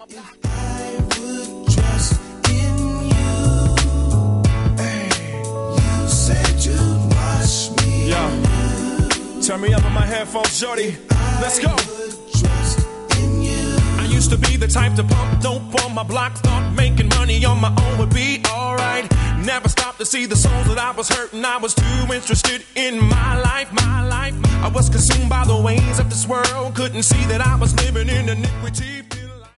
I would trust in you. Hey, you said you'd wash me. Yo, turn me up on my headphones, shorty. Let's go. I used to be the type to pump dope on my block. Thought making money on my own would be alright. Never stopped to see the souls that I was hurting. I was too interested in my life. I was consumed by the ways of this world. Couldn't see that I was living in iniquity.